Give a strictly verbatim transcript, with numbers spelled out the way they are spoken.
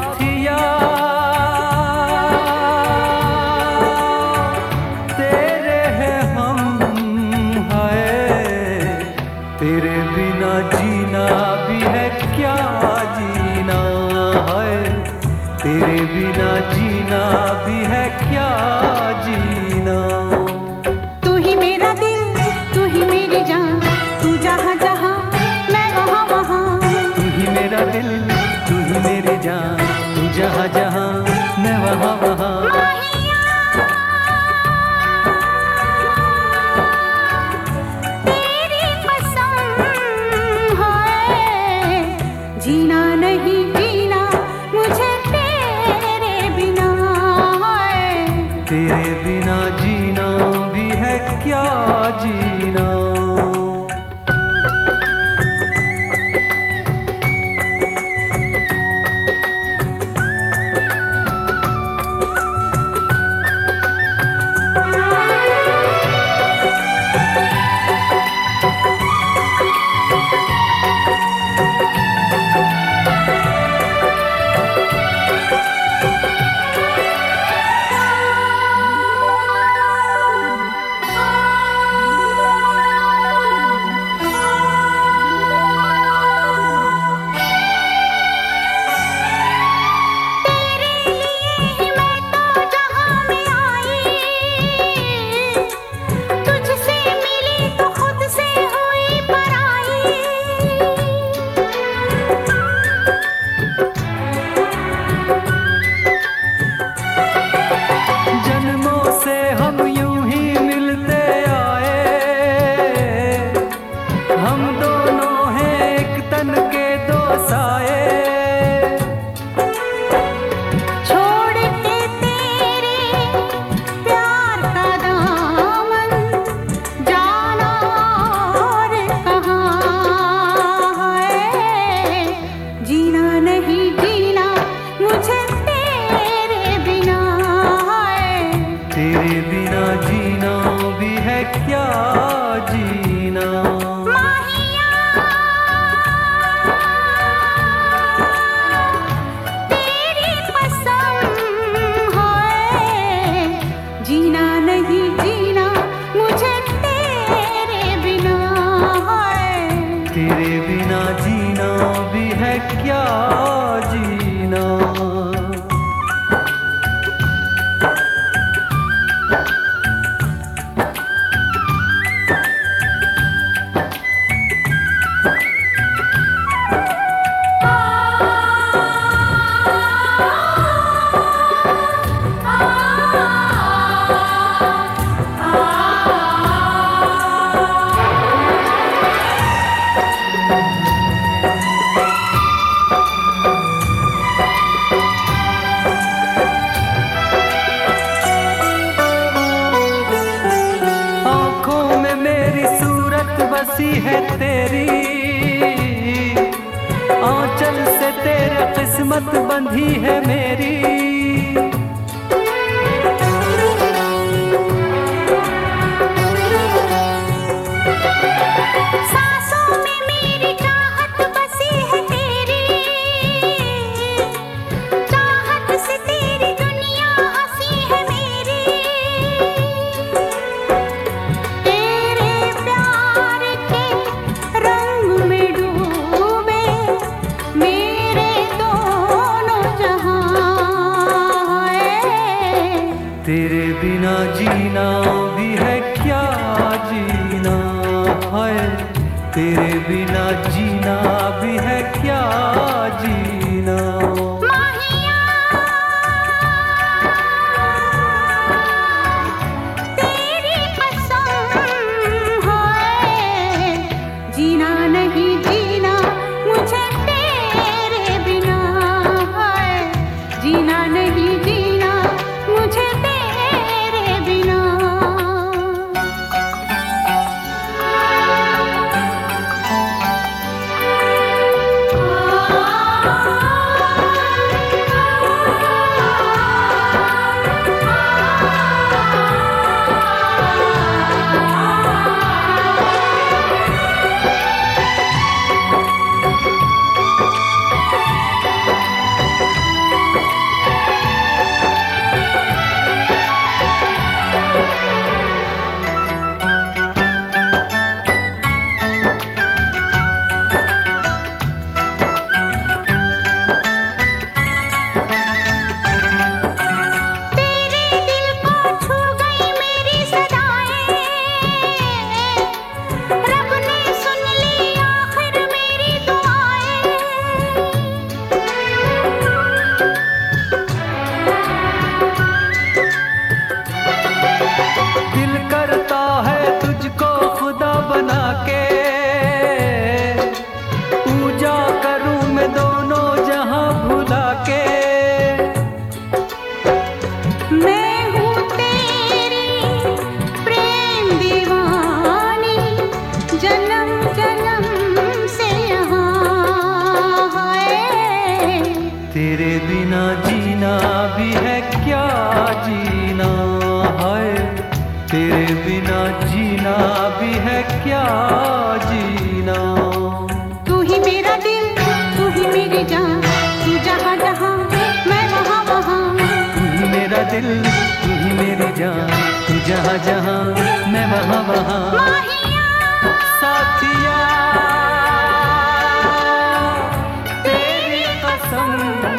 साथिया तेरे हैं हम, है तेरे बिना जीना भी है क्या जीना, है तेरे बिना जीना भी है क्या जीना। तू ही मेरा दिल, तू ही मेरी जान, तू जहाँ जहाँ मैं वहाँ वहाँ। तू ही मेरा दिल, तू ही मेरी जान, तू जहाँ जहाँ मैं वहाँ वहाँ। तेरी कसम है, जीना नहीं जीना मुझे तेरे बिना, है तेरे बिना जीना भी है क्या जीना। तेरे बिना जीना भी है क्या जीना। माहिया तेरी कसम है, जीना नहीं जीना मुझे तेरे बिना, है तेरे बिना जीना भी है क्या जीना। बसी है तेरी आंचल से, तेरे किस्मत बंधी है मेरी। सांसों में मेरी चाहत बसी है तेरी, चाहत से तेरी दुनिया हंसी है मेरी। तेरे प्यार के रंग में डूबे मेरे दोनों जहां, तेरे बिना जीना भी है क्या जीना, है तेरे बिना जीना भी है क्या जीना। माहिया तेरी कसम है, जीना नहीं जीना मुझे तेरे बिना, है जीना नहीं जीना मुझे तेरे बिना। तेरे बिना जीना भी है क्या जीना है, तेरे बिना जीना भी है क्या जीना। तू ही मेरा दिल, तू ही मेरी जान, तू जहाँ जहाँ मैं वहाँ वहाँ। तू ही मेरा दिल, तू ही मेरी जान, तू जहाँ जहाँ मैं वहाँ वहाँ। माहिया साथिया तेरी कसम